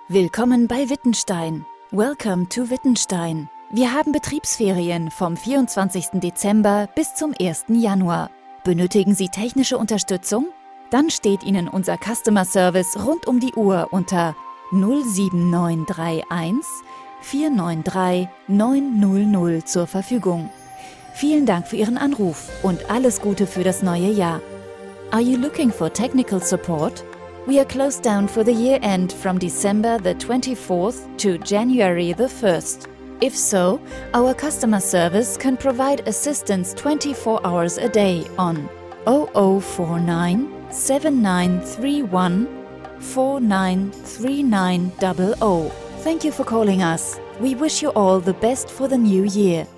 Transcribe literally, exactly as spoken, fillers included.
Willkommen bei Wittenstein. Welcome to Wittenstein. Wir haben Betriebsferien vom vierundzwanzigsten Dezember bis zum ersten Januar. Benötigen Sie technische Unterstützung? Dann steht Ihnen unser Customer Service rund um die Uhr unter null sieben neun drei eins vier neun drei neun null null zur Verfügung. Vielen Dank für Ihren Anruf und alles Gute für das neue Jahr. Are you looking for technical support? We are closed down for the year end from December the twenty-fourth to January the first. If so, our customer service can provide assistance twenty-four hours a day on zero zero four nine seven nine three one four nine three nine zero zero. Thank you for calling us. We wish you all the best for the new year.